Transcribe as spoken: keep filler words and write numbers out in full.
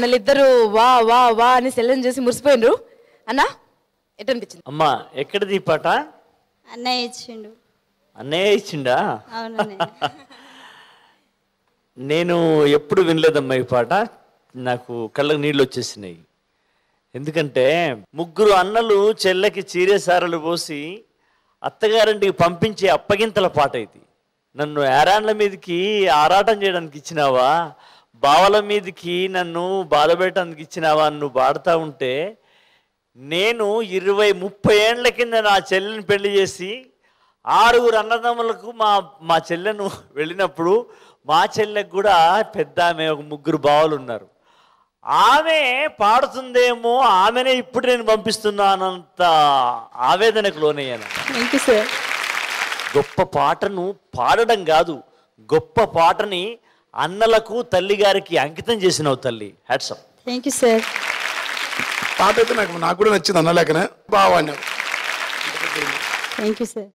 అన్నలిద్దరు వా వా వా అని సెల్లని చూసి మురిసిపోయినరు. అన్న ఎట్లా అనిపించింది? అమ్మా ఎక్కడిది ఈ పాట? అన్నయ్య ఇచ్చిండు. అన్నయ్య ఇచ్చిండా? అవునన్నయ్య. నేను ఎప్పుడు వినలేదమ్మా ఈ పాట, నాకు కళ్ళకు నీళ్ళు వచ్చేసినాయి. ఎందుకంటే ముగ్గురు అన్నలు చెల్లెకి చీరే సారలు పోసి అత్తగారింటికి పంపించే అప్పగింతల పాట ఇది. నన్ను ఏరాండ్ల మీదకి ఆరాటం చేయడానికి ఇచ్చినావా, బావల మీదకి నన్ను బాధపెట్టడానికి ఇచ్చినావా అని నువ్వు పాడుతూ ఉంటే, నేను ఇరవై ముప్పై ఏళ్ళ కింద నా చెల్లెని పెళ్లి చేసి ఆరుగురు అన్నదమ్ములకు మా మా చెల్లెను వెళ్ళినప్పుడు మా చెల్లెకు కూడా పెద్ద ఆమె ఒక ముగ్గురు బావలు ఉన్నారు. ఆమె పాడుతుందేమో, ఆమెనే ఇప్పుడు నేను పంపిస్తున్నానంత ఆవేదనకు లోనయ్యాను. Thank you sir. గొప్ప పాటను పాడడం కాదు, గొప్ప పాటని అన్నలకు తల్లిగారికి అంకితం చేసినావు తల్లి. Hats off. Thank you sir. పాట అయితే నాకు నాకు కూడా నచ్చింది, అన్నలేకనే బాగా. Thank you sir.